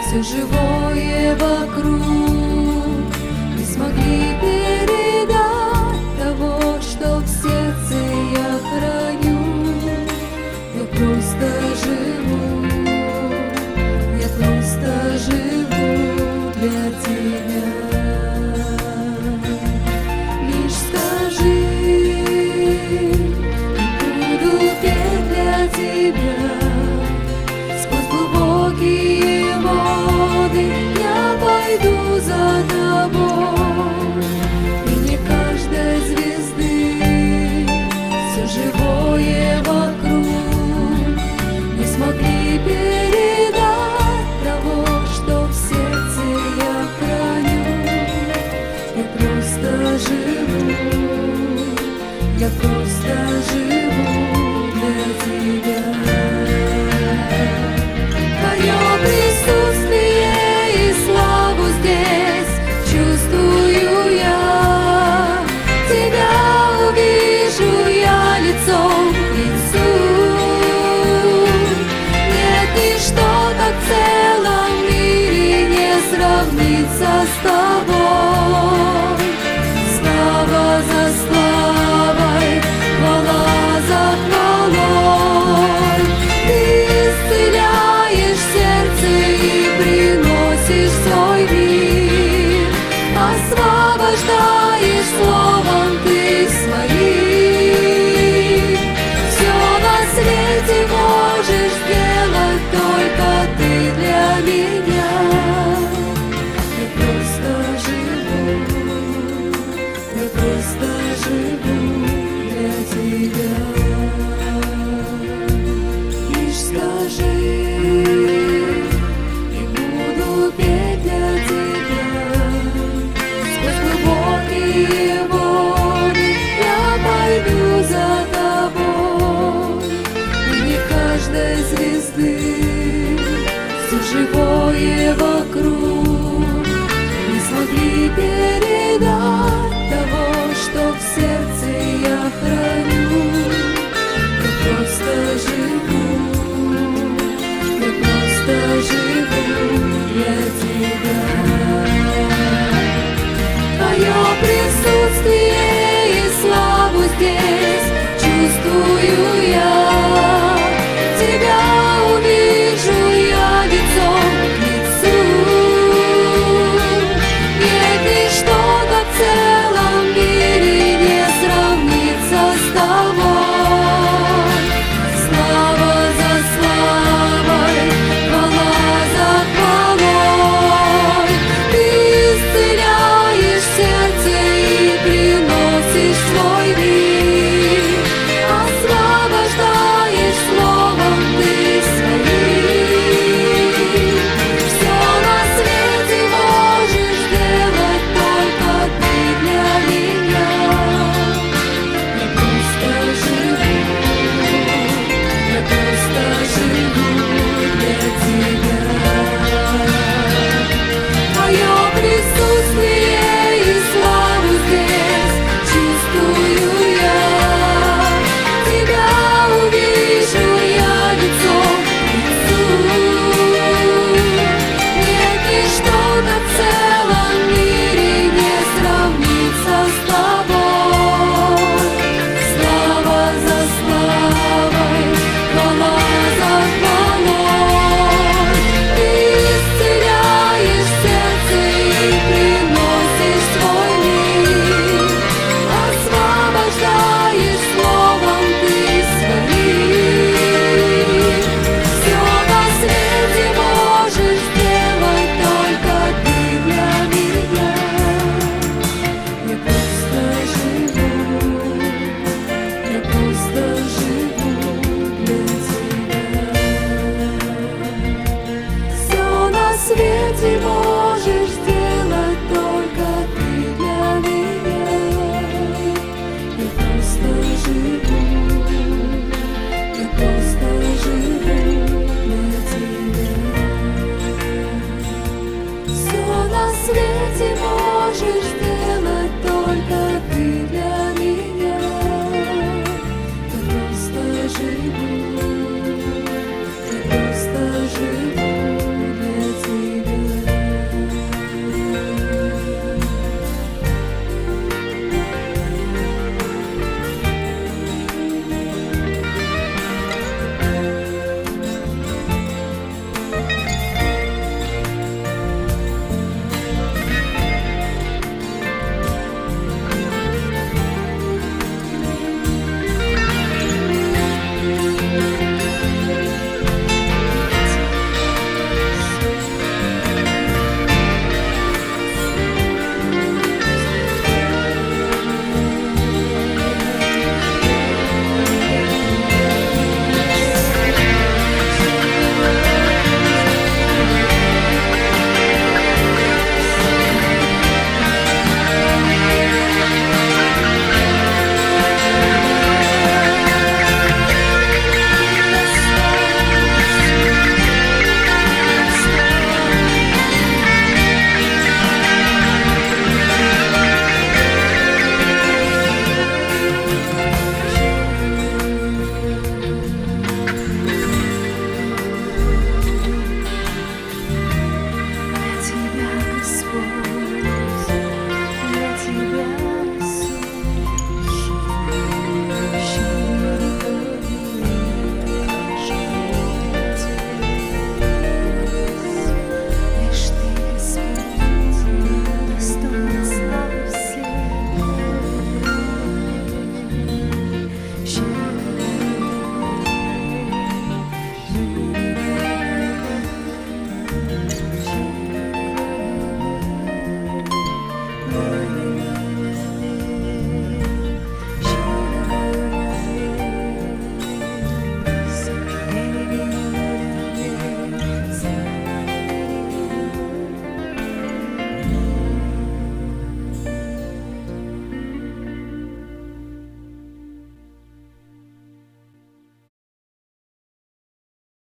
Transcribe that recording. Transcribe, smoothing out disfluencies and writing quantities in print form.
все живое вокруг не смогли передать того, что в сердце я храню. Я просто живу, я просто живу для тебя. Лишь скажи, и буду петь для тебя. Сквозь глубокие воды я пойду за тобой. И не каждой звезды все живое вокруг не смогли передать того, что в сердце я храню. Я просто живу, я просто живу для тебя. Твое присутствие и славу здесь чувствую я. Тебя увижу я лицом к лицу. Нет ничто, как в целом мире не сравнится с тобой. Слава за славой, хвала за хвалой. Ты исцеляешь сердце и приносишь свой мир, освобождаешь словом ты своим. Все на свете можешь сделать только ты для меня. Я просто живу, я просто живу для тебя. Лишь скажи, и буду петь для тебя. Сквозь глубокие воды я пойду за тобой. И не каждой звезды все живое вокруг не смогли передать того, что в сердце я храню. Я просто живу, я просто живу для тебя. Твое присутствие и славу здесь чувствую я. Тебя увижу я лицом к лицу. Нет ничто, как в целом мире не сравнится с тобой. Слава за славой, хвала за хвалой. Ты исцеляешь сердце и приносишь свой мир, освобождаешь словом ты своим. Все на свете можешь сделать только ты для меня. Я просто живу, я просто живу для тебя. Твое присутствие и славу здесь чувствую я. Тебя увижу я лицом к лицу. Нет ничто, как в целом мире не сравнится с тобой. Слава за славой, хвала за хвалой. Ты исцеляешь сердце и приносишь свой мир, освобождаешь словом ты своим. Все на свете можешь сделать только ты для меня. Я просто живу, я просто живу для тебя. Все на свете можешь